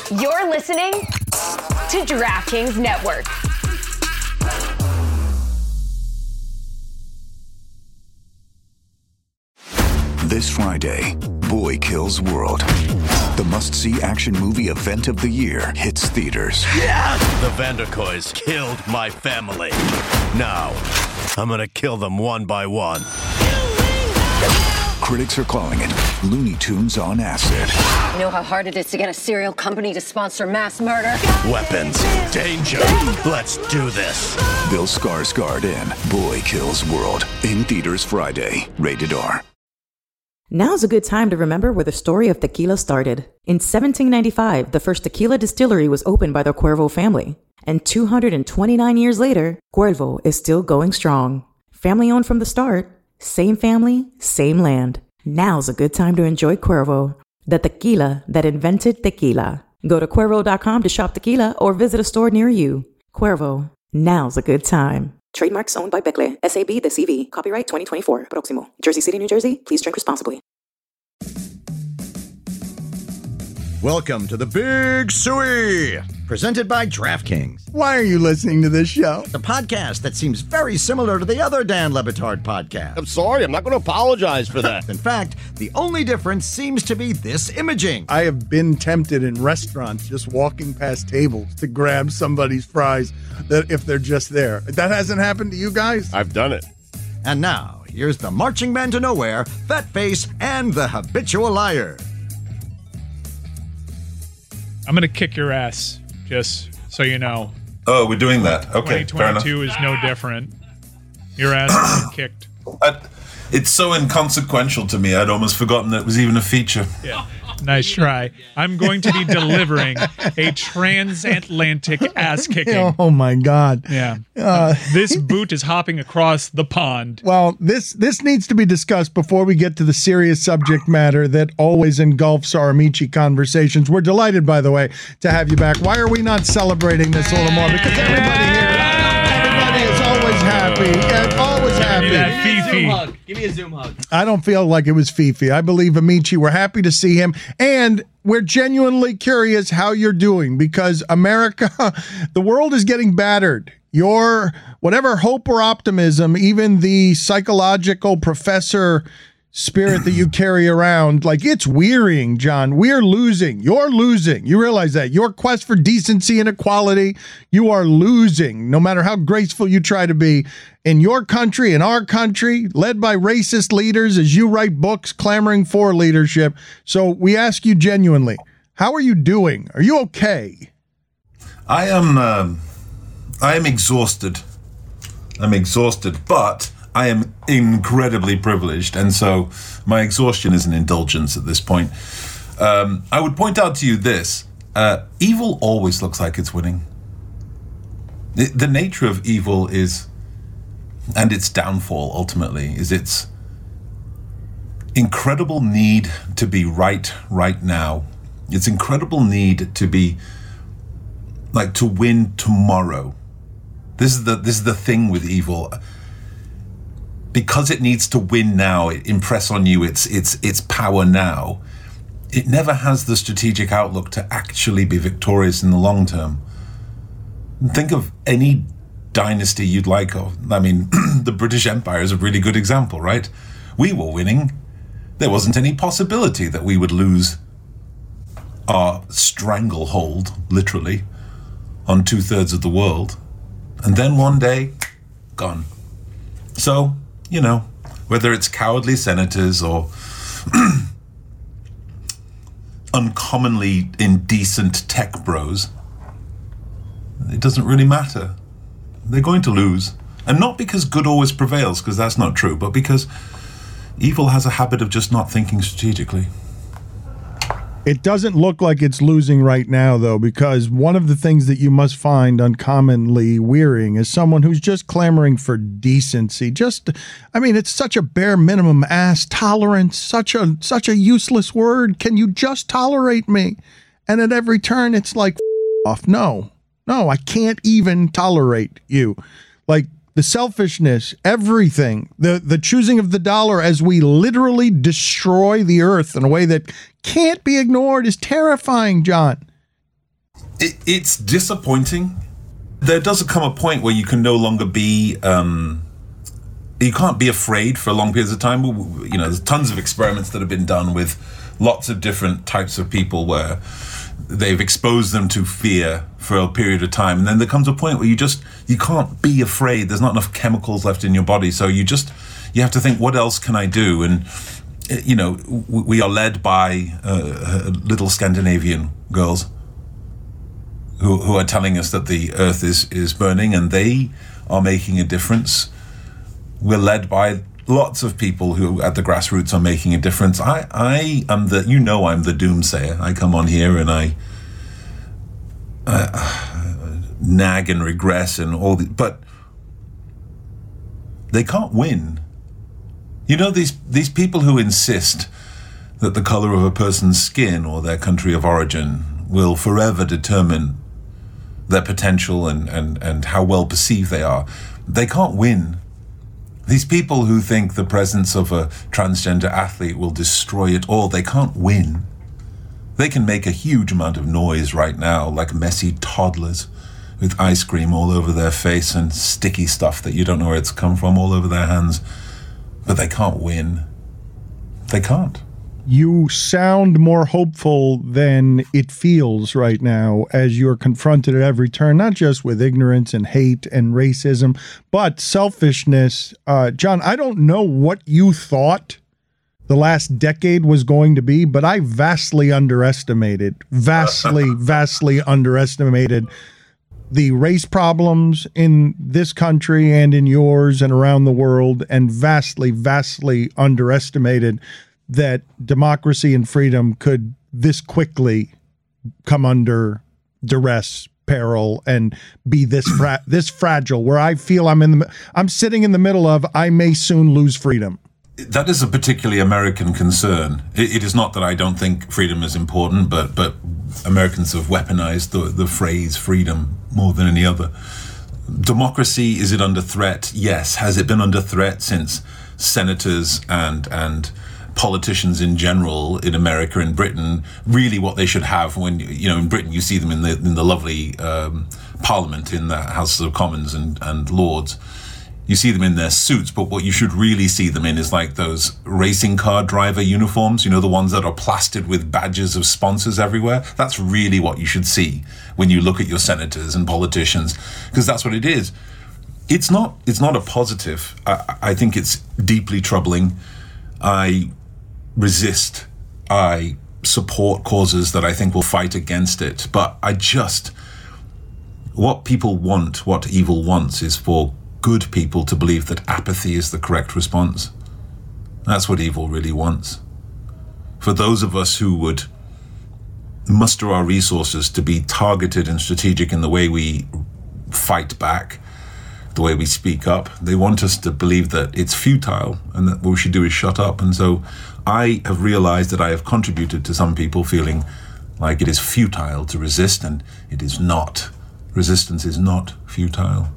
You're listening to DraftKings Network. This Friday, Boy Kills World. The must-see action movie event of the year hits theaters. Yeah! The Vanderkoys killed my family. Now, I'm gonna kill them one by one. Critics are calling it Looney Tunes on acid. You know how hard it is to get a serial company to sponsor mass murder? Weapons, danger, let's do this. Bill Skarsgård in Boy Kills World. In theaters Friday. Rated R. Now's a good time to remember where the story of tequila started. In 1795, the first tequila distillery was opened by the Cuervo family. And 229 years later, Cuervo is still going strong. Family owned from the start, same family, same land. Now's a good time to enjoy Cuervo, the tequila that invented tequila. Go to Cuervo.com to shop tequila or visit a store near you. Cuervo, now's a good time. Trademarks owned by Becle, SAB the CV. Copyright 2024. Proximo. Jersey City, New Jersey. Please drink responsibly. Welcome to the Big Suey, presented by DraftKings. Why are you listening to this show? The podcast that seems very similar to the other Dan Le Batard podcast. I'm sorry, I'm not going to apologize for that. In fact, the only difference seems to be this imaging. I have been tempted in restaurants just walking past tables to grab somebody's fries that if they're just there. That hasn't happened to you guys? I've done it. And now, here's the marching man to nowhere, Fat Face, and the habitual liar. I'm going to kick your ass, just so you know. Oh, we're doing that. Okay, 2022 is no different. Your ass has been kicked. It's so inconsequential to me, I'd almost forgotten that it was even a feature. Yeah, nice try. I'm going to be delivering a transatlantic ass kicking. Oh, my God. Yeah. This boot is hopping across the pond. Well, this needs to be discussed before we get to the serious subject matter that always engulfs our Amici conversations. We're delighted, by the way, to have you back. Why are we not celebrating this a little more? Because everybody here, everybody is always happy. And always happy. Give me a Zoom hug. I don't feel like it was Fifi. I believe Amici. We're happy to see him. And we're genuinely curious how you're doing because America, the world is getting battered. Your whatever hope or optimism, even the psychological professor spirit that you carry around, like it's wearying, John. We're losing. You're losing. You realize that. Your quest for decency and equality, you are losing, no matter how graceful you try to be. In your country, in our country, led by racist leaders as you write books clamoring for leadership. So we ask you genuinely, how are you doing? Are you okay? I am exhausted. I'm exhausted, but I am incredibly privileged, and so my exhaustion is an indulgence at this point. I would point out to you this. Evil always looks like it's winning. The nature of evil is, and its downfall ultimately, is its incredible need to be right now. Its incredible need to be, like, to win tomorrow. This is the thing with evil. Because it needs to win now, it impress on you its power now. It never has the strategic outlook to actually be victorious in the long term. Think of any dynasty you'd like. I mean, the British Empire is a really good example, right? We were winning. There wasn't any possibility that we would lose our stranglehold, literally, on 2/3 of the world. And then one day, gone. So, you know, whether it's cowardly senators or uncommonly indecent tech bros, it doesn't really matter. They're going to lose. And not because good always prevails, because that's not true, but because evil has a habit of just not thinking strategically. It doesn't look like it's losing right now, though, because one of the things that you must find uncommonly wearying is someone who's just clamoring for decency. It's such a bare minimum ass tolerance, such a useless word. Can you just tolerate me? And at every turn, it's like, off. No, I can't even tolerate you. Like, the selfishness, everything, the choosing of the dollar as we literally destroy the earth in a way that can't be ignored is terrifying, John. It's disappointing. There does come a point where you can no longer be... you can't be afraid for long periods of time. You know, there's tons of experiments that have been done with lots of different types of people where they've exposed them to fear for a period of time. And then there comes a point where you can't be afraid. There's not enough chemicals left in your body. So you have to think, what else can I do? And, you know, we are led by little Scandinavian girls who are telling us that the earth is burning, and they are making a difference. We're led by lots of people who at the grassroots are making a difference. I am I'm the doomsayer. I come on here and I nag and regress and all but they can't win. You know, these people who insist that the color of a person's skin or their country of origin will forever determine their potential and how well perceived they are, they can't win. These people who think the presence of a transgender athlete will destroy it all, they can't win. They can make a huge amount of noise right now, like messy toddlers with ice cream all over their face and sticky stuff that you don't know where it's come from all over their hands. But they can't win. They can't. You sound more hopeful than it feels right now as you're confronted at every turn, not just with ignorance and hate and racism, but selfishness. John, I don't know what you thought the last decade was going to be, but I vastly underestimated the race problems in this country and in yours and around the world, and vastly underestimated that democracy and freedom could this quickly come under duress, peril, and be this fragile, where I feel I'm sitting in the middle of, I may soon lose freedom. That is a particularly American concern. It is not that I don't think freedom is important, but Americans have weaponized the phrase freedom more than any other. Democracy, is it under threat? Yes. Has it been under threat since senators and politicians in general in America and Britain, really what they should have when, you know, in Britain you see them in the lovely parliament, in the House of Commons and Lords, you see them in their suits, but what you should really see them in is like those racing car driver uniforms, you know, the ones that are plastered with badges of sponsors everywhere. That's really what you should see when you look at your senators and politicians, because that's what it is. It's not a positive. I think it's deeply troubling. I resist. I support causes that I think will fight against it. But what people want, what evil wants, is for good people to believe that apathy is the correct response. That's what evil really wants. For those of us who would muster our resources to be targeted and strategic in the way we fight back, the way we speak up, they want us to believe that it's futile and that what we should do is shut up. And so I have realized that I have contributed to some people feeling like it is futile to resist, and it is not. Resistance is not futile.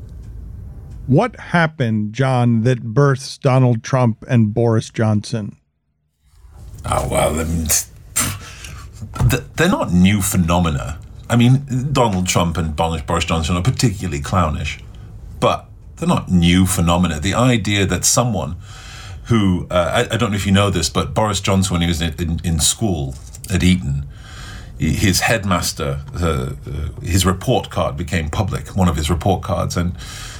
What happened, John, that births Donald Trump and Boris Johnson? Oh, well, they're not new phenomena. I mean, Donald Trump and Boris Johnson are particularly clownish, but they're not new phenomena. The idea that someone who, I don't know if you know this, but Boris Johnson, when he was in school at Eton, his headmaster, his report card became public, one of his report cards, and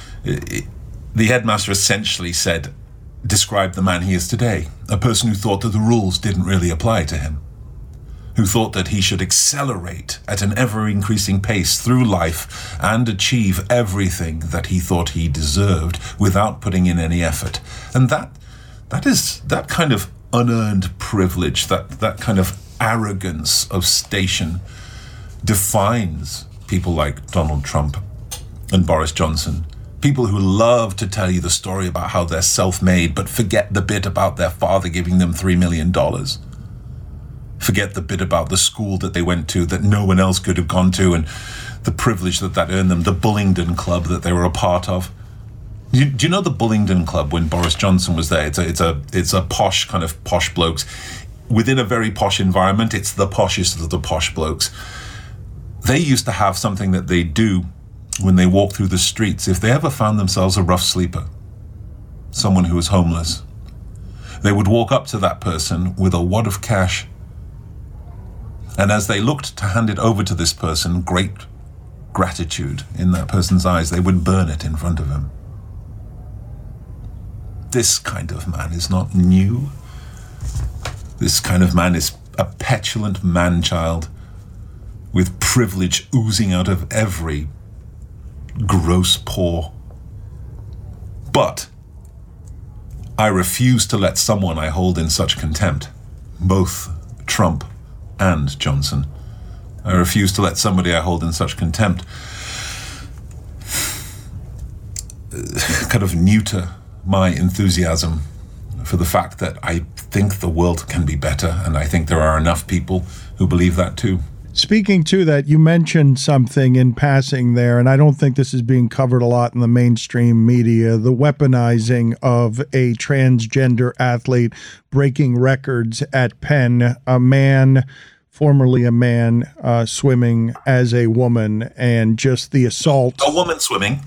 the headmaster essentially described the man he is today, a person who thought that the rules didn't really apply to him, who thought that he should accelerate at an ever-increasing pace through life and achieve everything that he thought he deserved without putting in any effort. And that kind of unearned privilege, that kind of arrogance of station defines people like Donald Trump and Boris Johnson. People who love to tell you the story about how they're self-made, but forget the bit about their father giving them $3 million. Forget the bit about the school that they went to that no one else could have gone to, and the privilege that earned them, the Bullingdon Club that they were a part of. Do you know the Bullingdon Club when Boris Johnson was there? It's a posh, kind of posh blokes. Within a very posh environment, it's the poshest of the posh blokes. They used to have something that they do when they walk through the streets. If they ever found themselves a rough sleeper, someone who was homeless, they would walk up to that person with a wad of cash. And as they looked to hand it over to this person, great gratitude in that person's eyes, they would burn it in front of him. This kind of man is not new. This kind of man is a petulant man-child with privilege oozing out of every gross pore. But I refuse to let someone I hold in such contempt, both Trump and Johnson, I refuse to let somebody I hold in such contempt kind of neuter my enthusiasm for the fact that I think the world can be better, and I think there are enough people who believe that too. Speaking to that, you mentioned something in passing there, and I don't think this is being covered a lot in the mainstream media, the weaponizing of a transgender athlete breaking records at Penn, a man, formerly a man, swimming as a woman, and just the assault. A woman swimming.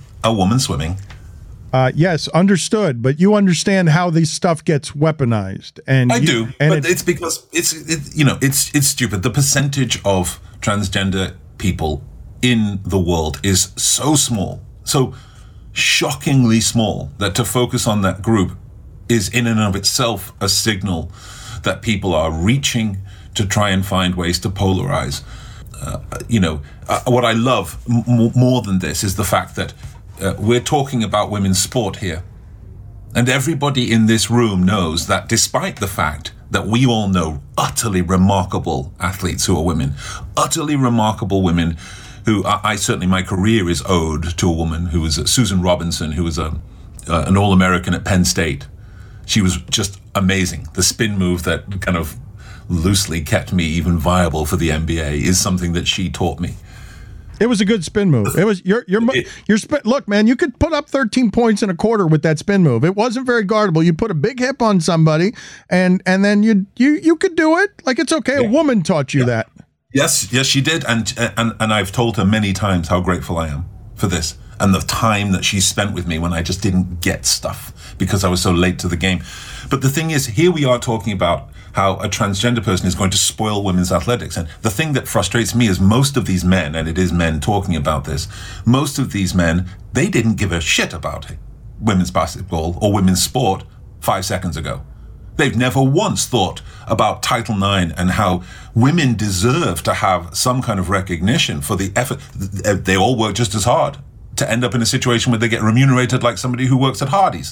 Yes, understood. But you understand how this stuff gets weaponized, and I do. But it's because it's stupid. The percentage of transgender people in the world is so small, so shockingly small, that to focus on that group is in and of itself a signal that people are reaching to try and find ways to polarize. What I love more than this is the fact that we're talking about women's sport here. And everybody in this room knows that despite the fact that we all know utterly remarkable athletes who are women, utterly remarkable women who I certainly, my career is owed to a woman who was Susan Robinson, who was an All-American at Penn State. She was just amazing. The spin move that kind of loosely kept me even viable for the NBA is something that she taught me. It was a good spin move. It was your spin. Look, man, you could put up 13 points in a quarter with that spin move. It wasn't very guardable. You put a big hip on somebody, and then you could do it. Like, it's okay. Yeah. A woman taught you that. Yes, she did, and I've told her many times how grateful I am for this and the time that she spent with me when I just didn't get stuff because I was so late to the game. But the thing is, here we are talking about how a transgender person is going to spoil women's athletics. And the thing that frustrates me is most of these men, and it is men talking about this, most of these men, they didn't give a shit about women's basketball or women's sport 5 seconds ago. They've never once thought about Title IX and how women deserve to have some kind of recognition for the effort. They all work just as hard to end up in a situation where they get remunerated like somebody who works at Hardee's.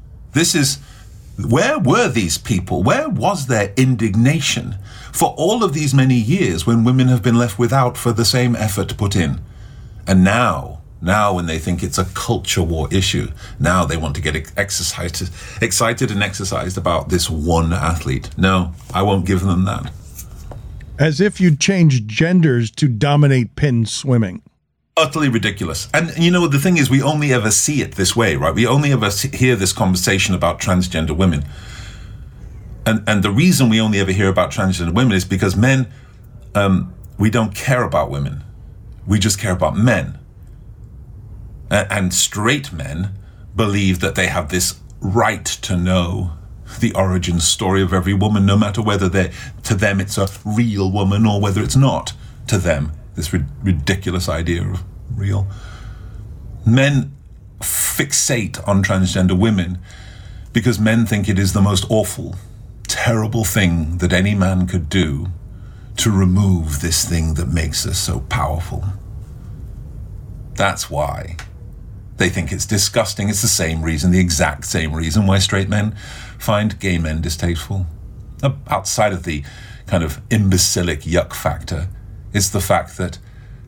Where were these people? Where was their indignation for all of these many years when women have been left without for the same effort put in? And now when they think it's a culture war issue, now they want to get excited and exercised about this one athlete. No, I won't give them that. As if you'd change genders to dominate Penn swimming. Utterly ridiculous. And the thing is, we only ever see it this way, right? We only ever hear this conversation about transgender women. And the reason we only ever hear about transgender women is because men, we don't care about women. We just care about men. And straight men believe that they have this right to know the origin story of every woman, no matter whether to them it's a real woman or whether it's not to them. This ridiculous idea of real. Men fixate on transgender women because men think it is the most awful, terrible thing that any man could do to remove this thing that makes us so powerful. That's why they think it's disgusting. It's the exact same reason why straight men find gay men distasteful. Outside of the kind of imbecilic yuck factor, it's the fact that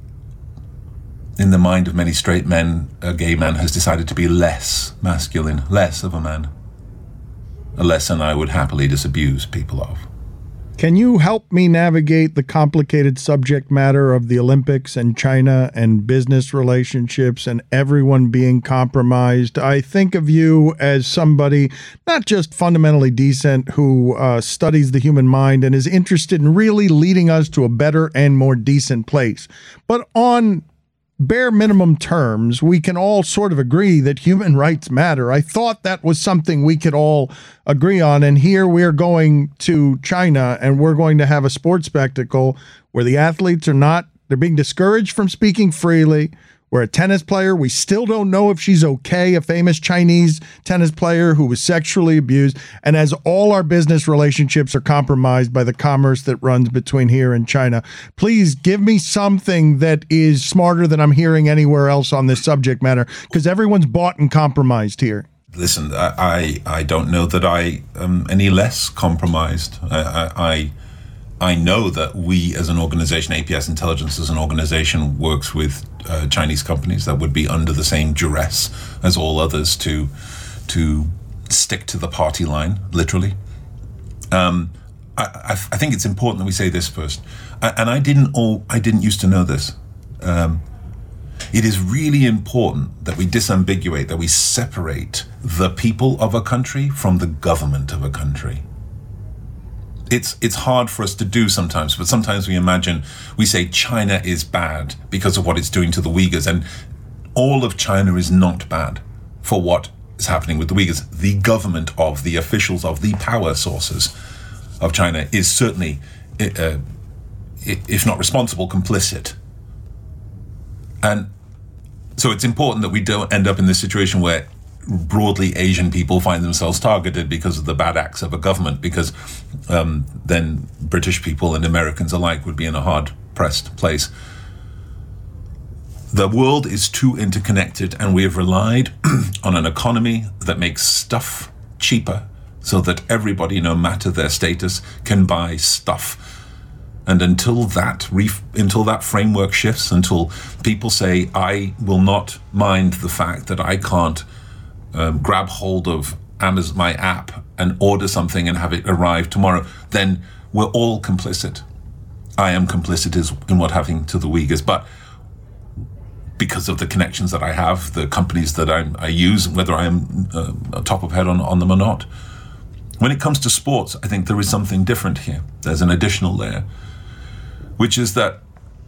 in the mind of many straight men, a gay man has decided to be less masculine, less of a man. A lesson I would happily disabuse people of. Can you help me navigate the complicated subject matter of the Olympics and China and business relationships and everyone being compromised? I think of you as somebody not just fundamentally decent who studies the human mind and is interested in really leading us to a better and more decent place, but on bare minimum terms, we can all sort of agree that human rights matter. I thought that was something we could all agree on. And here we're going to China and we're going to have a sports spectacle where the athletes they're being discouraged from speaking freely. We're a tennis player. We still don't know if she's okay, a famous Chinese tennis player who was sexually abused. And as all our business relationships are compromised by the commerce that runs between here and China, please give me something that is smarter than I'm hearing anywhere else on this subject matter, because everyone's bought and compromised here. Listen, I don't know that I am any less compromised. I know that we as an organization, APS Intelligence as an organization, works with Chinese companies that would be under the same duress as all others to stick to the party line, literally. I think it's important that we say this first. And I didn't used to know this. It is really important that we disambiguate, that we separate the people of a country from the government of a country. It's hard for us to do sometimes, but sometimes we say China is bad because of what it's doing to the Uyghurs, and all of China is not bad for what is happening with the Uyghurs. The government of the officials of the power sources of China is certainly, if not responsible, complicit. And so it's important that we don't end up in this situation where broadly Asian people find themselves targeted because of the bad acts of a government, because then British people and Americans alike would be in a hard-pressed place. The world is too interconnected, and we have relied on an economy that makes stuff cheaper so that everybody, no matter their status, can buy stuff. And until that framework shifts, until people say, I will not mind the fact that I can't grab hold of Amazon, my app, and order something and have it arrive tomorrow, then we're all complicit. I am complicit in what happened to the Uyghurs, but because of the connections that I have, the companies that I use, whether I am top of head on them or not. When it comes to sports, I think there is something different here. There's an additional layer, which is that,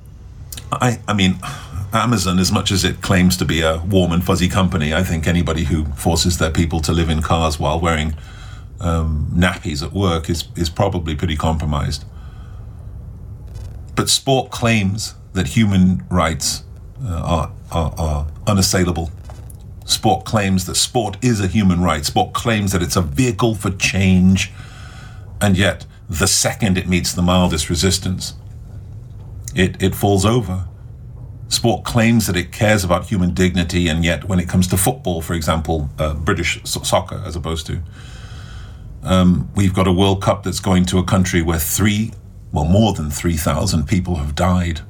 I mean, Amazon, as much as it claims to be a warm and fuzzy company, I think anybody who forces their people to live in cars while wearing nappies at work is probably pretty compromised. But sport claims that human rights are unassailable. Sport claims that sport is a human right. Sport claims that it's a vehicle for change. And yet, the second it meets the mildest resistance, it falls over. Sport claims that it cares about human dignity, and yet when it comes to football, for example, British soccer as opposed to, we've got a World Cup that's going to a country where more than 3,000 people have died.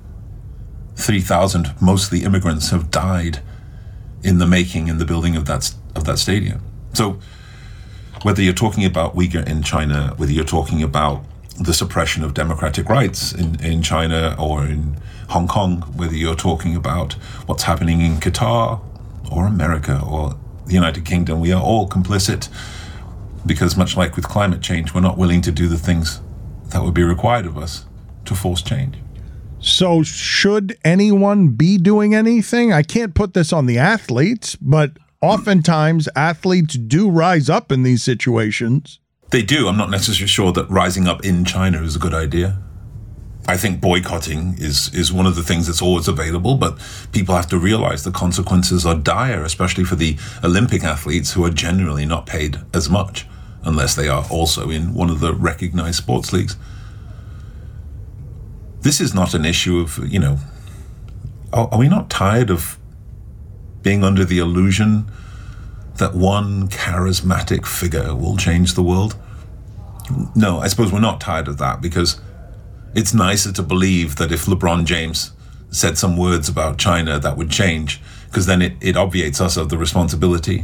3,000, mostly immigrants, have died in the building of that stadium. So whether you're talking about Uyghur in China, whether you're talking about the suppression of democratic rights in China or in Hong Kong, whether you're talking about what's happening in Qatar or America or the United Kingdom, we are all complicit because, much like with climate change, we're not willing to do the things that would be required of us to force change. So should anyone be doing anything? I can't put this on the athletes, but oftentimes athletes do rise up in these situations. They do. I'm not necessarily sure that rising up in China is a good idea. I think boycotting is one of the things that's always available, but people have to realize the consequences are dire, especially for the Olympic athletes who are generally not paid as much, unless they are also in one of the recognized sports leagues. This is not an issue of, are we not tired of being under the illusion that one charismatic figure will change the world? No, I suppose we're not tired of that, because it's nicer to believe that if LeBron James said some words about China, that would change, because then it obviates us of the responsibility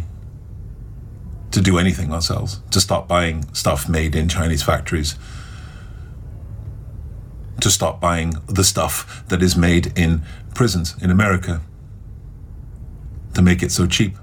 to do anything ourselves, to stop buying stuff made in Chinese factories, to stop buying the stuff that is made in prisons in America to make it so cheap.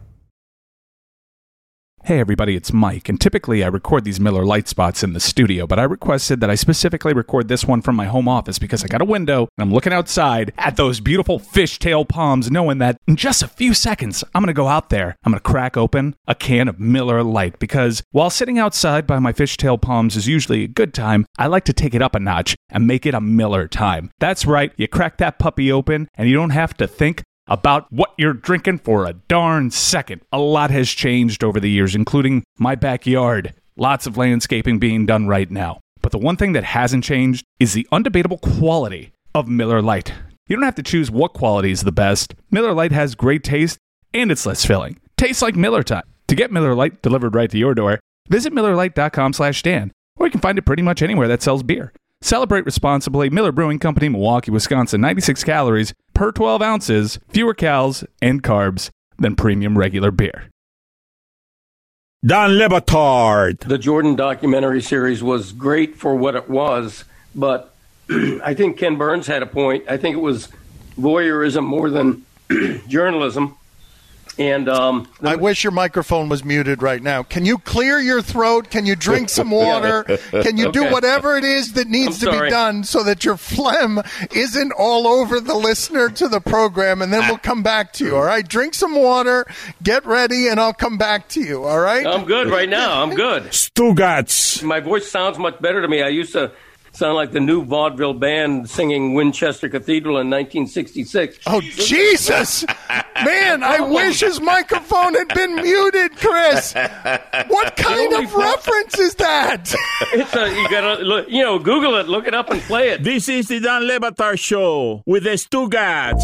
Hey everybody, it's Mike, and typically I record these Miller Lite spots in the studio, but I requested that I specifically record this one from my home office because I got a window and I'm looking outside at those beautiful fishtail palms, knowing that in just a few seconds I'm going to go out there, I'm going to crack open a can of Miller Lite, because while sitting outside by my fishtail palms is usually a good time, I like to take it up a notch and make it a Miller time. That's right, you crack that puppy open and you don't have to think about what you're drinking for a darn second. A lot has changed over the years, including my backyard. Lots of landscaping being done right now. But the one thing that hasn't changed is the undebatable quality of Miller Lite. You don't have to choose what quality is the best. Miller Lite has great taste and it's less filling. Tastes like Miller time. To get Miller Lite delivered right to your door, visit MillerLite.com/Dan, or you can find it pretty much anywhere that sells beer. Celebrate responsibly. Miller Brewing Company, Milwaukee, Wisconsin. 96 calories per 12 ounces, fewer calories and carbs than premium regular beer. Don Le Batard. The Jordan documentary series was great for what it was, but I think Ken Burns had a point. I think it was voyeurism more than journalism. And I wish your microphone was muted right now. Can you clear your throat? Can you drink some water? Can you do whatever it is that needs to be done so that your phlegm isn't all over the listener to the program, and then we'll come back to you, all right? Drink some water, get ready, and I'll come back to you, all right? I'm good right now. I'm good. Stugats. My voice sounds much better to me. I used to sound like the new vaudeville band singing Winchester Cathedral in 1966. Oh, Jesus! Man, I wish his microphone had been muted, Chris. What kind of reference is that? You gotta look, Google it, look it up, and play it. This is the Don Le Batard Show with the Stugats.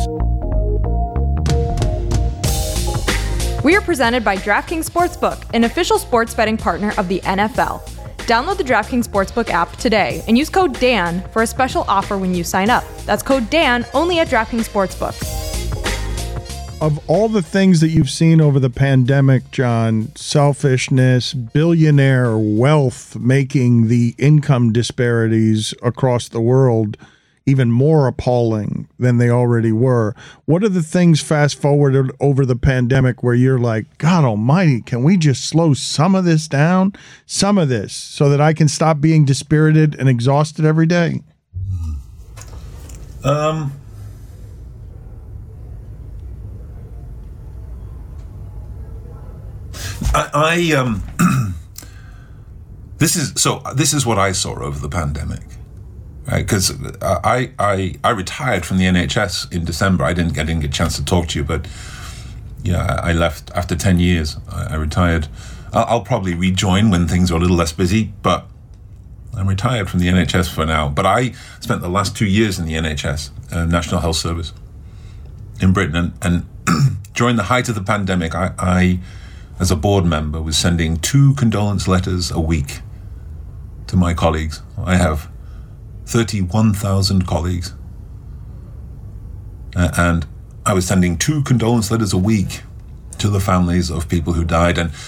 We are presented by DraftKings Sportsbook, an official sports betting partner of the NFL. Download the DraftKings Sportsbook app today and use code DAN for a special offer when you sign up. That's code DAN only at DraftKings Sportsbook. Of all the things that you've seen over the pandemic, John, selfishness, billionaire wealth making the income disparities across the world even more appalling than they already were. What are the things fast forwarded over the pandemic where you're like, God almighty, can we just slow some of this down? Some of this, so that I can stop being dispirited and exhausted every day? This is what I saw over the pandemic. Because I retired from the NHS in December. I didn't get a chance to talk to you, but yeah, I left after 10 years. I retired. I'll probably rejoin when things are a little less busy, but I'm retired from the NHS for now. But I spent the last 2 years in the NHS, National Health Service, in Britain. And during the height of the pandemic, I, as a board member, was sending 2 condolence letters a week to my colleagues. I have 31,000 colleagues. And I was sending 2 condolence letters a week to the families of people who died. And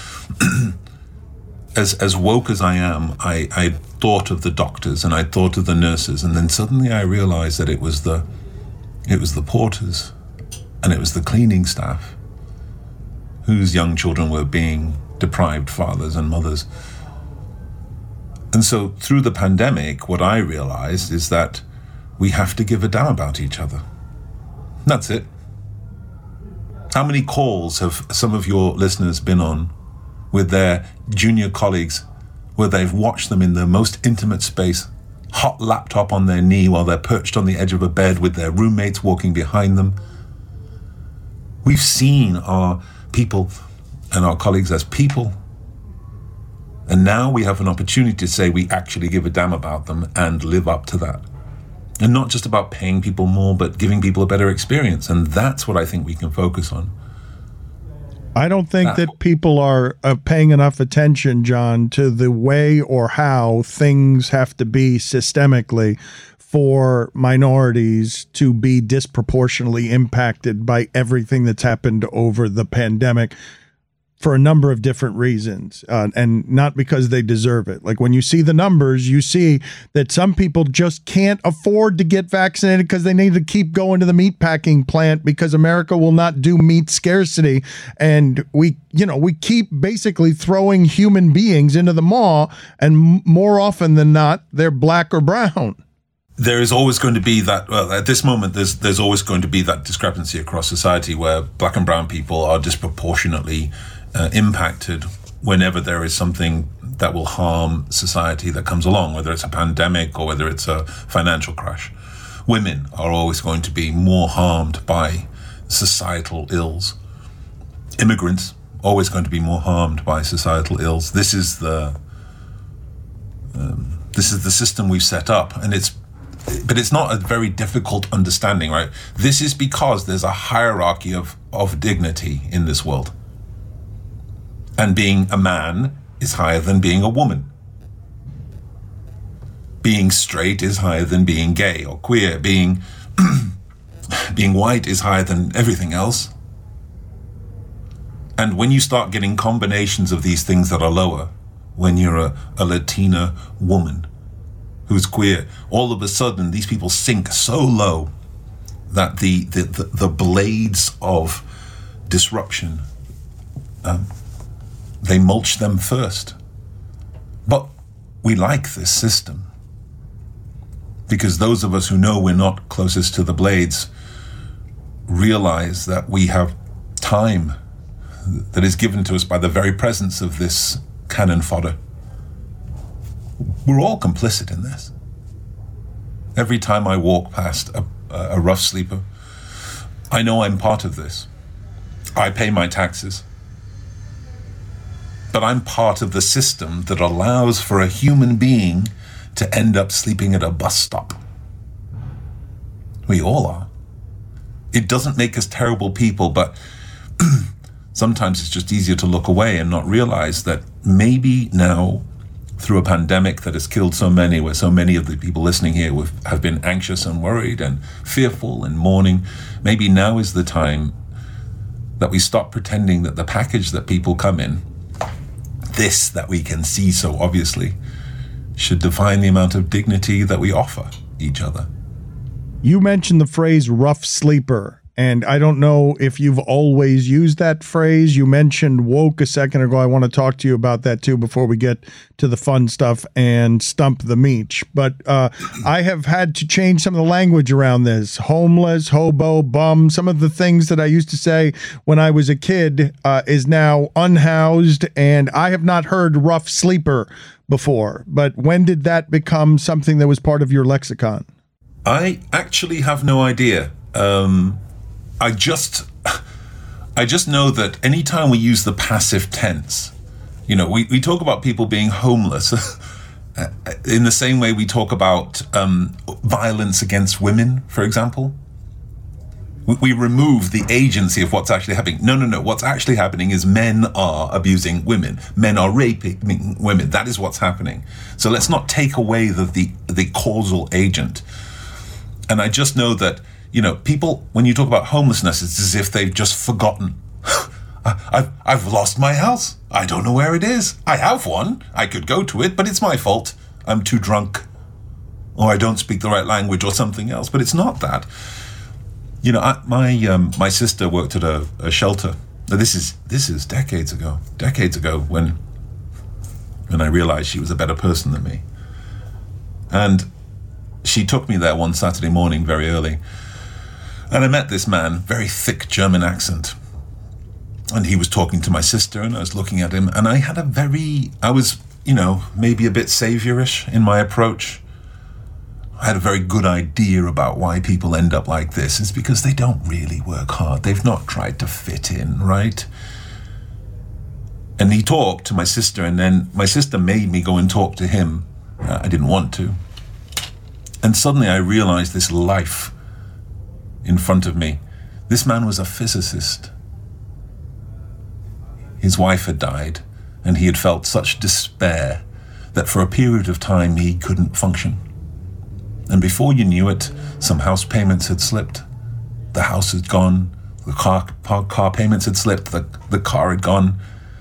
as woke as I am, I thought of the doctors and I thought of the nurses. And then suddenly I realized that it was the porters and it was the cleaning staff whose young children were being deprived fathers and mothers. And so through the pandemic, what I realized is that we have to give a damn about each other. That's it. How many calls have some of your listeners been on with their junior colleagues where they've watched them in their most intimate space, hot laptop on their knee while they're perched on the edge of a bed with their roommates walking behind them? We've seen our people and our colleagues as people. And now we have an opportunity to say we actually give a damn about them and live up to that. And not just about paying people more, but giving people a better experience. And that's what I think we can focus on. I don't think that people are paying enough attention, John, to the way or how things have to be systemically for minorities to be disproportionately impacted by everything that's happened over the pandemic. for a number of different reasons, and not because they deserve it. Like when you see the numbers, you see that some people just can't afford to get vaccinated because they need to keep going to the meat packing plant because America will not do meat scarcity. And we keep basically throwing human beings into the maw, and more often than not, they're black or brown. There is always going to be that, well, at this moment, there's always going to be that discrepancy across society where black and brown people are disproportionately impacted whenever there is something that will harm society that comes along, whether it's a pandemic or whether it's a financial crash. Women are always going to be more harmed by societal ills. Immigrants, always going to be more harmed by societal ills. This is the system we've set up, and but it's not a very difficult understanding, right? This is because there's a hierarchy of dignity in this world. And being a man is higher than being a woman. Being straight is higher than being gay or queer. Being white is higher than everything else. And when you start getting combinations of these things that are lower, when you're a Latina woman who's queer, all of a sudden these people sink so low that the blades of disruption, they mulch them first. But we like this system because those of us who know we're not closest to the blades realize that we have time that is given to us by the very presence of this cannon fodder. We're all complicit in this. Every time I walk past a rough sleeper, I know I'm part of this. I pay my taxes. But I'm part of the system that allows for a human being to end up sleeping at a bus stop. We all are. It doesn't make us terrible people, but sometimes it's just easier to look away and not realize that maybe now, through a pandemic that has killed so many, where so many of the people listening here have been anxious and worried and fearful and mourning, maybe now is the time that we stop pretending that the package that people come in, this that we can see so obviously, should define the amount of dignity that we offer each other. You mentioned the phrase rough sleeper. And I don't know if you've always used that phrase. You mentioned woke a second ago. I want to talk to you about that too before we get to the fun stuff and stump the meech. But I have had to change some of the language around this. Homeless, hobo, bum, some of the things that I used to say when I was a kid is now unhoused. And I have not heard rough sleeper before. But when did that become something that was part of your lexicon? I actually have no idea. I just know that anytime we use the passive tense, we talk about people being homeless in the same way we talk about violence against women, for example. We remove the agency of what's actually happening. No. What's actually happening is men are abusing women. Men are raping women. That is what's happening. So let's not take away the causal agent. And I just know that, people, when you talk about homelessness, it's as if they've just forgotten. I've lost my house. I don't know where it is. I have one. I could go to it, but it's my fault. I'm too drunk, or I don't speak the right language, or something else. But it's not that. My sister worked at a shelter. This is decades ago. Decades ago, when I realized she was a better person than me, and she took me there one Saturday morning very early. And I met this man, very thick German accent. And he was talking to my sister, and I was looking at him, and I was, maybe a bit saviorish in my approach. I had a very good idea about why people end up like this. It's because they don't really work hard. They've not tried to fit in, right? And he talked to my sister, and then my sister made me go and talk to him. I didn't want to. And suddenly I realized this life in front of me. This man was a physicist. His wife had died, and he had felt such despair that for a period of time he couldn't function. And before you knew it, some house payments had slipped. The house had gone, the car payments had slipped, the car had gone,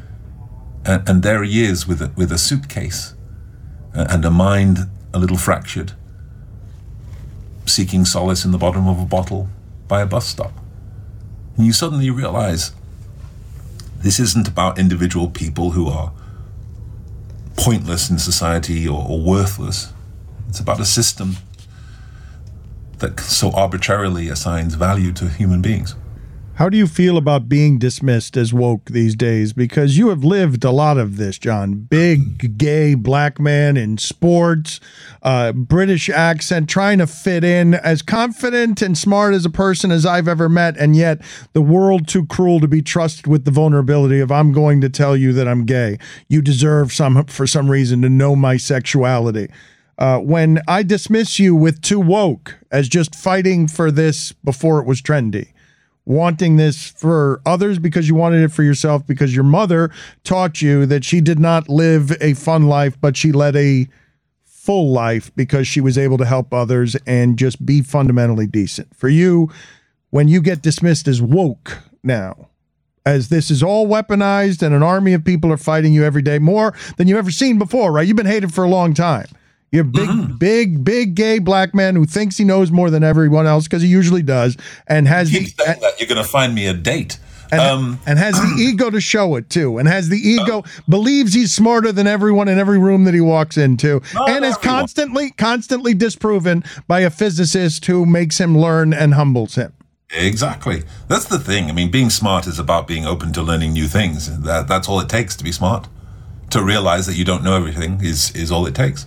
And there he is with a suitcase and a mind a little fractured, seeking solace in the bottom of a bottle by a bus stop. And you suddenly realize this isn't about individual people who are pointless in society or worthless. It's about a system that so arbitrarily assigns value to human beings. How do you feel about being dismissed as woke these days? Because you have lived a lot of this, John. Big, gay, black man in sports, British accent, trying to fit in, as confident and smart as a person as I've ever met, and yet the world too cruel to be trusted with the vulnerability of, I'm going to tell you that I'm gay. You deserve for some reason to know my sexuality. When I dismiss you with too woke as just fighting for this before it was trendy, wanting this for others because you wanted it for yourself, because your mother taught you that she did not live a fun life, but she led a full life because she was able to help others and just be fundamentally decent. For you, when you get dismissed as woke now, as this is all weaponized and an army of people are fighting you every day, more than you've ever seen before, right? You've been hated for a long time. You're a big gay black man who thinks he knows more than everyone else, because he usually does, and has saying that you're going to find me a date, and has the ego to show it too, and has the ego, believes he's smarter than everyone in every room that he walks into, and is constantly disproven by a physicist who makes him learn and humbles him. Exactly. That's the thing. I mean, being smart is about being open to learning new things. That's all it takes to be smart. To realize that you don't know everything is all it takes.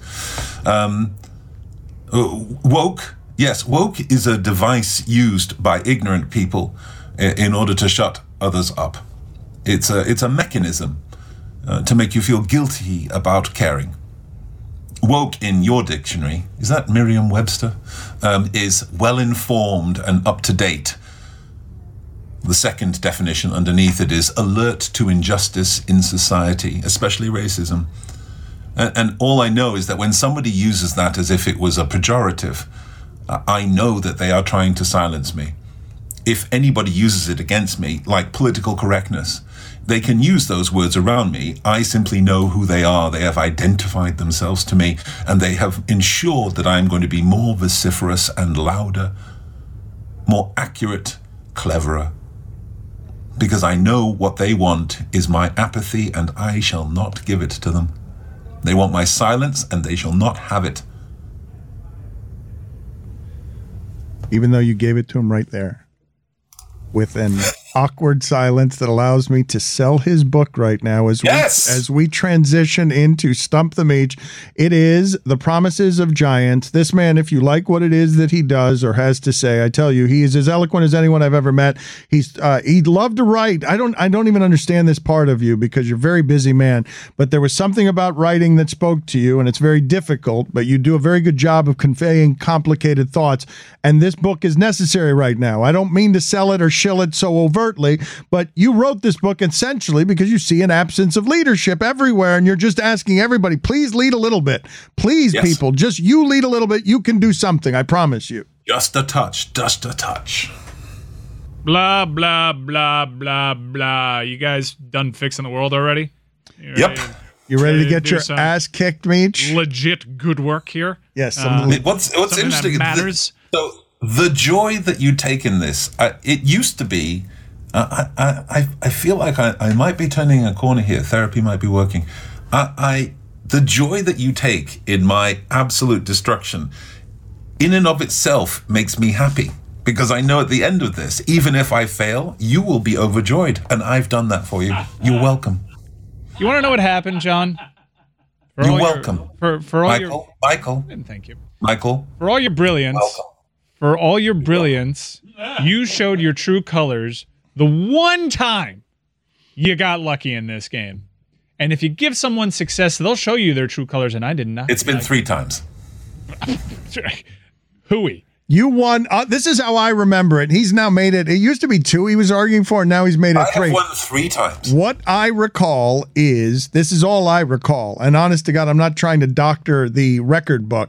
Woke, yes, woke is a device used by ignorant people in order to shut others up. It's a mechanism to make you feel guilty about caring. Woke in your dictionary, is that Merriam-Webster, is well-informed and up-to-date. The second definition underneath it is alert to injustice in society, especially racism. And all I know is that when somebody uses that as if it was a pejorative, I know that they are trying to silence me. If anybody uses it against me, like political correctness, they can use those words around me. I simply know who they are. They have identified themselves to me, and they have ensured that I'm going to be more vociferous and louder, more accurate, cleverer. Because I know what they want is my apathy, and I shall not give it to them. They want my silence, and they shall not have it. Even though you gave it to him right there, with an awkward silence that allows me to sell his book right now as we transition into Stump the Meech. It is The Promises of Giants. This man, if you like what it is that he does or has to say, I tell you, he is as eloquent as anyone I've ever met. He'd love to write. I don't even understand this part of you because you're a very busy man, but there was something about writing that spoke to you, and it's very difficult, but you do a very good job of conveying complicated thoughts, and this book is necessary right now. I don't mean to sell it or shill it so overtly, but you wrote this book essentially because you see an absence of leadership everywhere, and you're just asking everybody, please lead a little bit. Please, yes. People, just you lead a little bit. You can do something, I promise you. Just a touch, just a touch. Blah, blah, blah, blah, blah. You guys done fixing the world already? Yep. You ready to get your ass kicked, Meech? Legit good work here. Yes. What's interesting matters. The joy that you take in this, it used to be, I feel like I might be turning a corner here. Therapy might be working. The joy that you take in my absolute destruction, in and of itself, makes me happy. Because I know at the end of this, even if I fail, you will be overjoyed. And I've done that for you. You're welcome. You want to know what happened, John? You're welcome. For all Michael. Thank you. Michael. For all your brilliance. Welcome. For all your brilliance, you showed your true colors the one time you got lucky in this game. And if you give someone success, they'll show you their true colors, and I did not. It's been 3 times. Hooey. You won. This is how I remember it. He's now made it. It used to be 2 he was arguing for, and now he's made it 3. I have won 3 times. What I recall is, this is all I recall, and honest to God, I'm not trying to doctor the record book.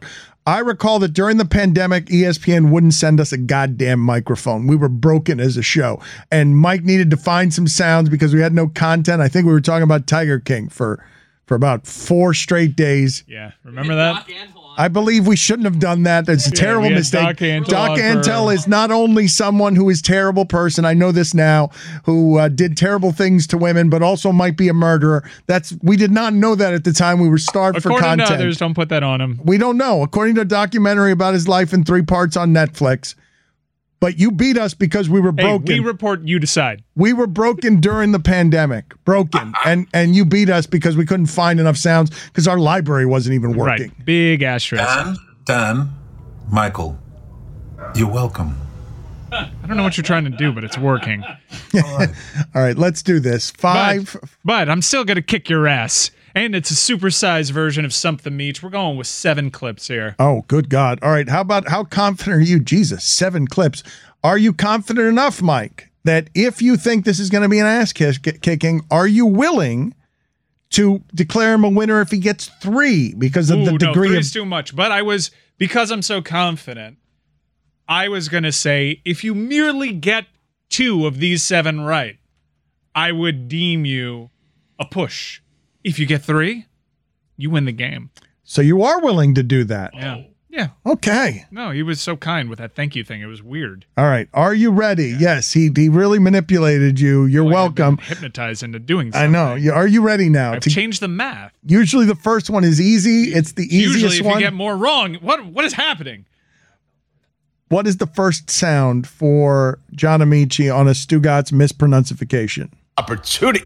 I recall that during the pandemic, ESPN wouldn't send us a goddamn microphone. We were broken as a show. And Mike needed to find some sounds because we had no content. I think we were talking about Tiger King for about 4 straight days. Yeah, remember that? I believe we shouldn't have done that. That's a terrible mistake. Doc Antle is not only someone who is a terrible person, I know this now, who did terrible things to women, but also might be a murderer. We did not know that at the time. We were starved for content. According to others, don't put that on him. We don't know. According to a documentary about his life in 3 parts on Netflix. But you beat us because we were broken. We report, you decide. We were broken during the pandemic. Broken. And you beat us because we couldn't find enough sounds because our library wasn't even working. Right. Big asterisk. Dan, Michael, you're welcome. I don't know what you're trying to do, but it's working. All right, let's do this. 5. But I'm still going to kick your ass. And it's a supersized version of Something Meach. We're going with 7 clips here. Oh, good God. All right, how confident are you? Jesus, 7 clips. Are you confident enough, Mike, that if you think this is going to be an ass kicking, are you willing to declare him a winner if he gets 3 because of the degree no, 3 of... is too much. But because I'm so confident, I was going to say, if you merely get 2 of these 7 right, I would deem you a push. If you get 3, you win the game. So you are willing to do that? Yeah. Yeah. Okay. No, he was so kind with that thank you thing. It was weird. All right. Are you ready? Yeah. Yes. He really manipulated you. You're welcome. Hypnotized into doing something. I know. Are you ready now? I've changed the math. Usually the first one is easy. It's the easiest Usually if one. you get more wrong, what is happening? What is the first sound for John Amici on a Stugatz mispronunciation? Opportunity.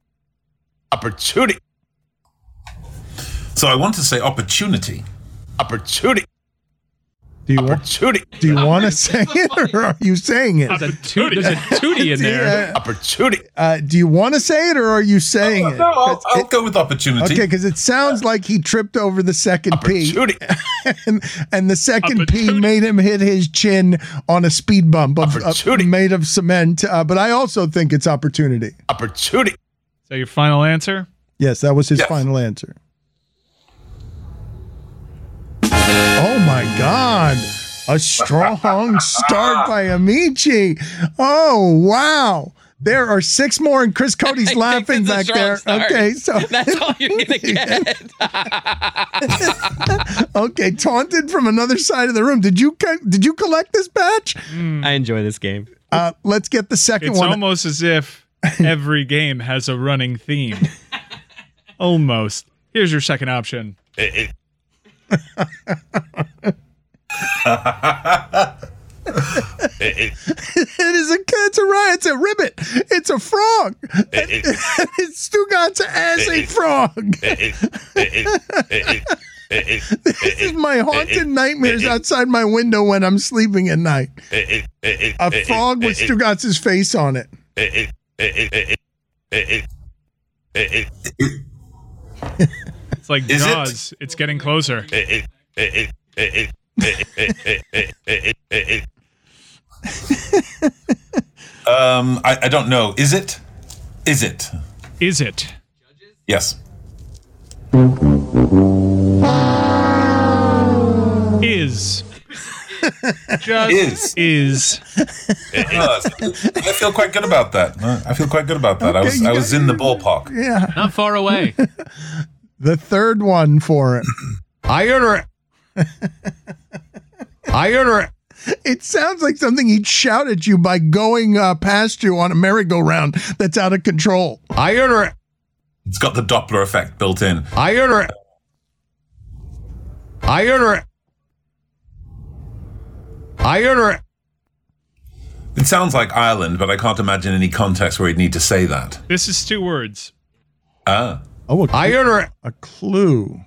So I want to say opportunity. Opportunity. Do you want to say it, or are you saying it? There's a tootie in there. Opportunity. Do you want to say it, or are you saying it? No, I'll go with opportunity. Okay, because it sounds like he tripped over the second P. and the second P made him hit his chin on a speed bump made of cement. But I also think it's opportunity. Opportunity. Is that your final answer? Yes, that was his final answer. Oh my God. A strong start by Amici. Oh, wow. There are 6 more, and Chris Cody's laughing back there. Start. Okay, so that's all you're gonna get. Okay, taunted from another side of the room. Did you collect this badge? I enjoy this game. Let's get the second one. It's almost as if every game has a running theme. Almost. Here's your second option. It is it's a ribbit. It's a frog. It's Stugatz as a frog. This is my haunted nightmares outside my window when I'm sleeping at night. A frog with Stugatz's face on it. It's like Jaws. It's getting closer. I don't know. Is it? Is it? Is it? Yes. Is. Just is. I feel quite good about that. Okay, I was in the ballpark. Yeah. Not far away. The third one for it. It sounds like something he'd shout at you by going past you on a merry-go-round that's out of control. It's got the Doppler effect built in. It sounds like Ireland, but I can't imagine any context where he'd need to say that. This is 2 words. Oh, a clue.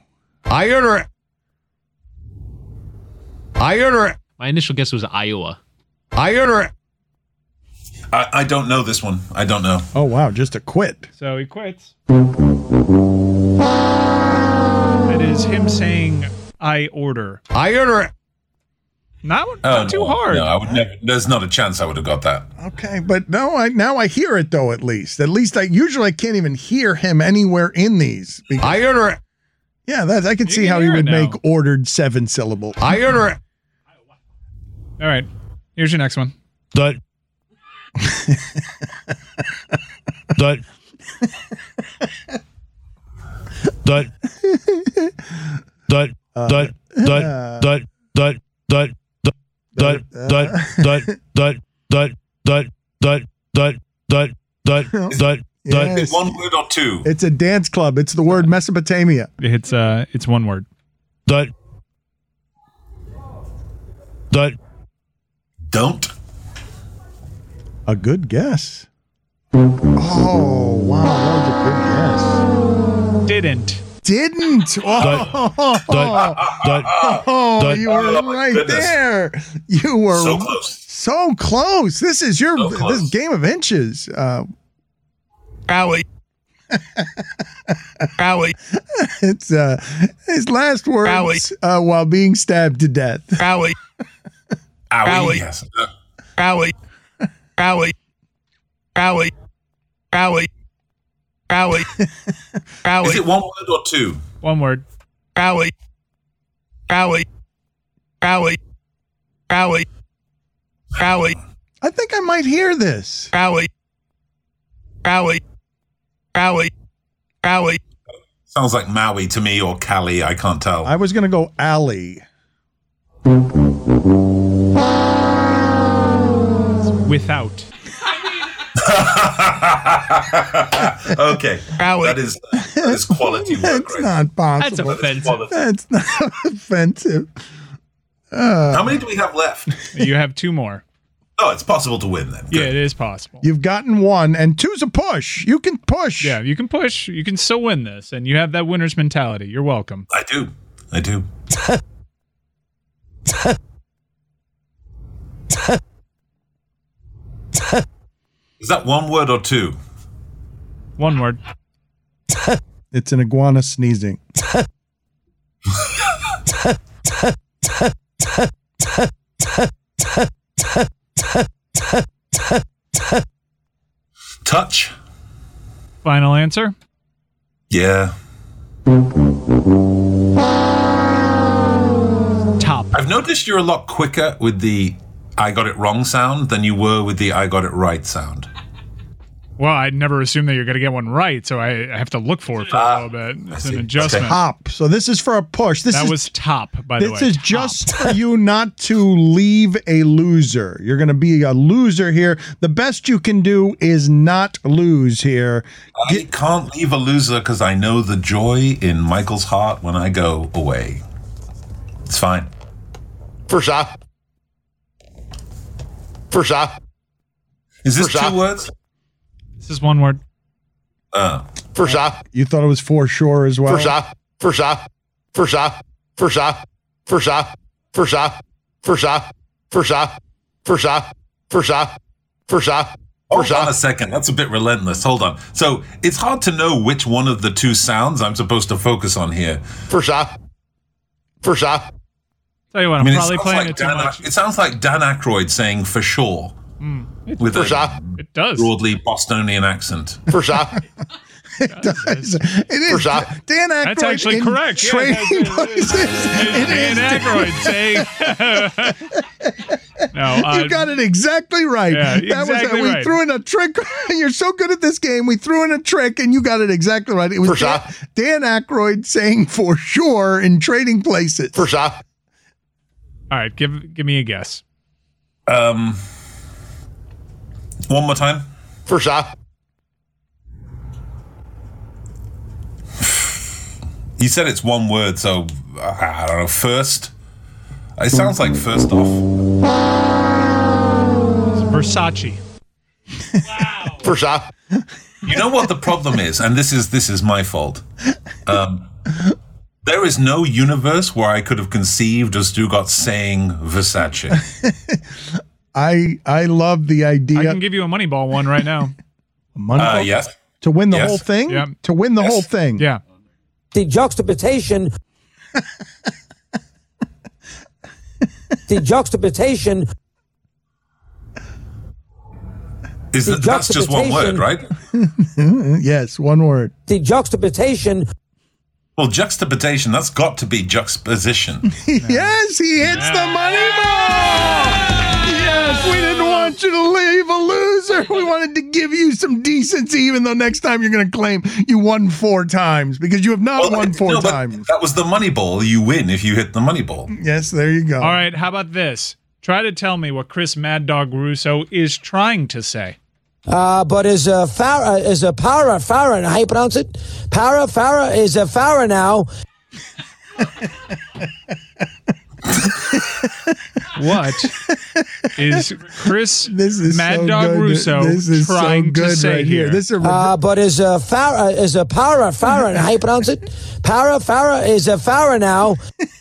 My initial guess was Iowa. I don't know this one. I don't know. Oh, wow, just a quit. So he quits. That is him saying, I order. Not too hard. No, I would never. There's not a chance I would have got that. Okay, but no, now I hear it though. At least I usually can't even hear him anywhere in these. Yeah, Yeah, I can see can how he hear would it now. make ordered 7-syllable. I order. All right. Here's your next one. Dut. Dut. Dut. Dut. Dut. Dut. Dut. Dut. Dut. Dut. Dut. Dut. Dut. Dut. Dut. Dut. Dut. Dut. Dut. Yes. Is it one word or two? It's a dance club. It's the word Mesopotamia. It's one word. Dut. Dut. Don't. A good guess. Oh, wow. That was a good guess. Didn't. Oh, Dut. you were right there. You were So close. So close. This is this game of inches. Owie. Owie. It's his last words while being stabbed to death. Owie. Owie. Yes. Owie. Owie. Owie. Owie. Owie. Owie. Is it one word or two? One word. Owie. Owie. Owie. Owie. Owie. I think I might hear this. Owie. Owie. Owie. Owie. Sounds like Maui to me or Cali. I can't tell. I was going to go alley. Without. Okay. That is quality work. That's right? not possible. That's offensive. That's not offensive. How many do we have left? You have two more. Oh, it's possible to win then. Yeah, it is possible. You've gotten one, and two's a push. You can push. Yeah, you can push. You can still win this, and you have that winner's mentality. You're welcome. I do. Is that one word or two? One word. It's an iguana sneezing. Touch. Final answer? Yeah. Top. I've noticed you're a lot quicker with the I got it wrong sound than you were with the I got it right sound. Well, I'd never assume that you're going to get one right, so I have to look for it for a little bit. It's an adjustment. Top. So this is for a push. That was top, by the way. This is top. just for you not to leave a loser. You're going to be a loser here. The best you can do is not lose here. I can't leave a loser because I know the joy in Michael's heart when I go away. It's fine. For sure. For sure. Is this two words? This is one word. For sure. You thought it was for sure as well? For sure. For sure. For sure. For sure. For sure. For sure. For sure. For sure. For sure. For sure. For sure. Hold on a second. That's a bit relentless. Hold on. So it's hard to know which one of the two sounds I'm supposed to focus on here. For sure. For sure. Tell you what, I'm probably playing it too much. It sounds like Dan Aykroyd saying for sure. With For a sure. It does. broadly Bostonian accent. For sure. It does. It is. For sure. Dan Aykroyd. That's actually in correct. Yeah, Trading Places. Dan Aykroyd saying. No, You got it exactly right. Yeah, exactly we right. threw in a trick. You're so good at this game. We threw in a trick, and you got it exactly right. It was For sure. Dan Aykroyd saying for sure in Trading Places. For sure. All right, give me a guess. One more time. For sure. You said it's one word, so I don't know. First. It sounds like first off. It's Versace. For sure. You know what the problem is, and this is my fault. There is no universe where I could have conceived of Stugot saying Versace. I love the idea. I can give you a Moneyball one right now. Moneyball? Yes. To win the Yes. whole thing? Yeah. To win the whole thing. Yeah. The juxtaposition. The juxtaposition. That's just one word, right? Yes, one word. The juxtaposition. Well, juxtaposition, that's got to be juxtaposition. Yes, he hits the money ball. Yes, we didn't want you to leave a loser. We wanted to give you some decency, even though next time you're going to claim you won 4 times because you have not won 4 times. That was the money ball. You win if you hit the money ball. Yes, there you go. All right, how about this? Try to tell me what Chris Mad Dog Russo is trying to say. But is a para, how you pronounce it? Farah is a Farah now. What is Chris Mad Dog Russo trying to say here? But is a para, how you pronounce it? Farah is a Farah now.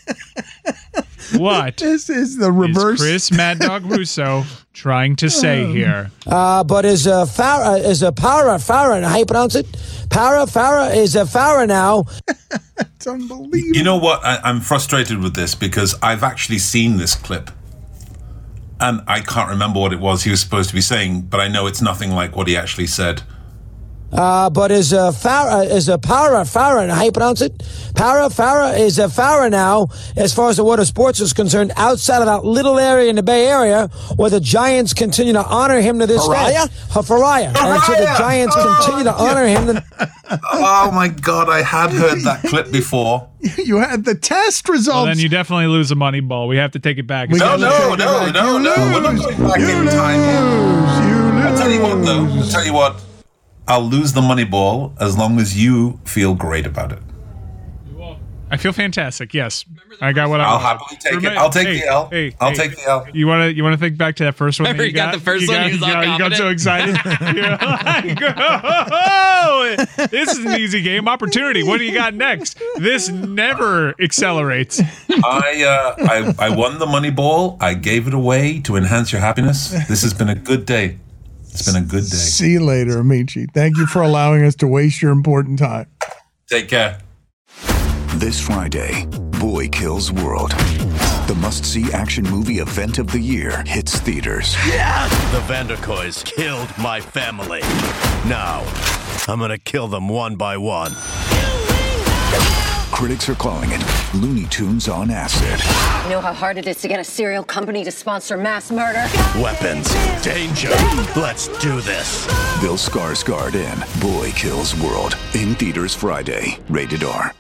What? This is the reverse. Is Chris Mad Dog Russo trying to say here? But is a para, how you pronounce it? Farah is a Farah now. It's unbelievable. You know what? I'm frustrated with this because I've actually seen this clip. And I can't remember what it was he was supposed to be saying, but I know it's nothing like what he actually said. But is a para, how you pronounce it? Farah is a Farah now, as far as the world of sports is concerned, outside of that little area in the Bay Area where the Giants continue to honor him to this day. Pariah. And so the Giants continue to honor him. Oh my God, I had heard that clip before. You had the test results. Well, then you definitely lose a money ball. We have to take it back. No. We're not going back in time. I'll tell you what, though. I'll tell you what. I'll lose the money ball as long as you feel great about it. I feel fantastic. Yes, I got what I I'll want. happily take it. I'll take the L. I'll take the L. You want to think back to that first one? Remember, that you got the first one. You got so excited. You're like, oh, this is an easy game. Opportunity. What do you got next? This never accelerates. I won the money ball. I gave it away to enhance your happiness. This has been a good day. It's been a good day. See you later, Amici. Thank you for allowing us to waste your important time. Take care. This Friday, Boy Kills World. The must-see action movie event of the year hits theaters. Yeah! The Vanderkoys killed my family. Now, I'm gonna kill them one by one. Critics are calling it Looney Tunes on acid. You know how hard it is to get a serial company to sponsor mass murder? Weapons, danger. Let's do this. Bill Skarsgård in Boy Kills World. In theaters Friday. Rated R.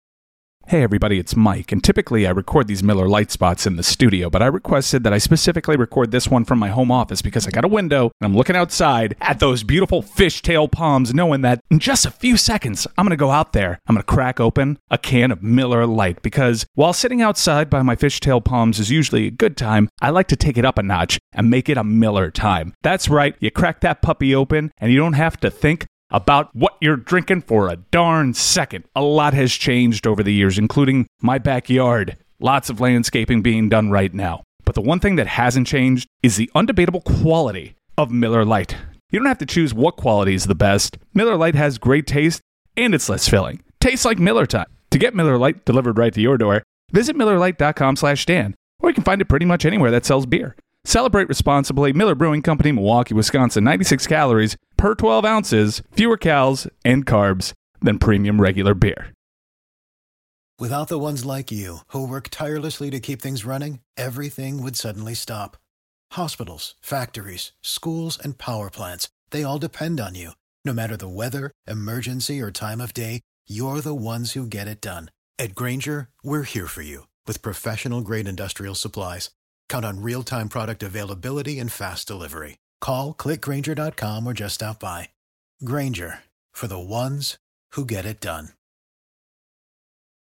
Hey everybody, it's Mike, and typically I record these Miller Lite spots in the studio, but I requested that I specifically record this one from my home office because I got a window and I'm looking outside at those beautiful fishtail palms, knowing that in just a few seconds I'm going to go out there, I'm going to crack open a can of Miller Lite, because while sitting outside by my fishtail palms is usually a good time, I like to take it up a notch and make it a Miller time. That's right, you crack that puppy open and you don't have to think about what you're drinking for a darn second. A lot has changed over the years, including my backyard. Lots of landscaping being done right now. But the one thing that hasn't changed is the undebatable quality of Miller Lite. You don't have to choose what quality is the best. Miller Lite has great taste, and it's less filling. Tastes like Miller time. To get Miller Lite delivered right to your door, visit MillerLite.com/Dan, or you can find it pretty much anywhere that sells beer. Celebrate responsibly. Miller Brewing Company, Milwaukee, Wisconsin. 96 calories per 12 ounces, fewer calories and carbs than premium regular beer. Without the ones like you, who work tirelessly to keep things running, everything would suddenly stop. Hospitals, factories, schools, and power plants, they all depend on you. No matter the weather, emergency, or time of day, you're the ones who get it done. At Grainger, we're here for you with professional-grade industrial supplies. Count on real-time product availability and fast delivery. Call, click Grainger.com, or just stop by. Grainger, for the ones who get it done.